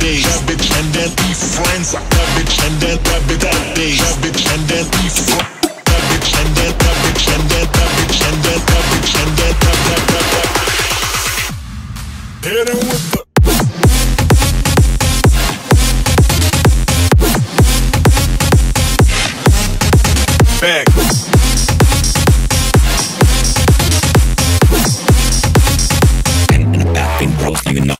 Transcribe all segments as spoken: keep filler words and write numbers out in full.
day. That bitch and then be friends. That bitch and then that bitch that day. That bitch and then be friends. That bitch and then that bitch and then that bitch and then that bitch and then that that that that. Hit him with the. Back. And in the bathroom, bros, you know.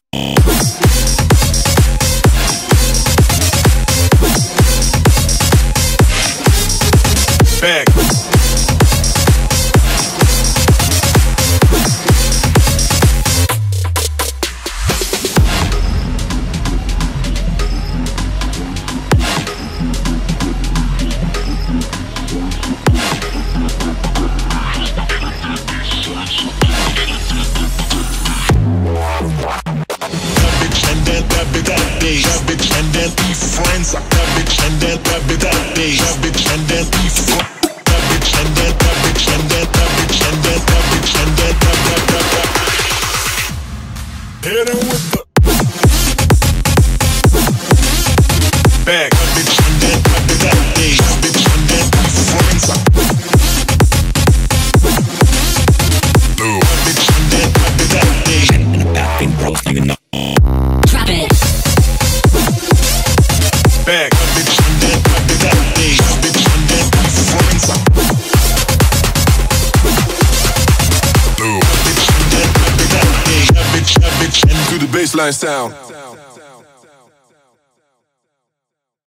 Back. That bitch and then be friends. That bitch and then that bitch that day. That bitch and then be friends. That bitch and then that bitch and then that bitch and then that bitch and then that that that that. Hit him with the back. That bitch and then that bitch that day. That bitch and then be friends. That bitch and then that bitch that day. In the bathroom, bros, you know. Drop it. Back, that bitch and then that bitch that day. That bitch and then be friends. That bitch and then that bitch that day. That bitch, that bitch and to the baseline sound.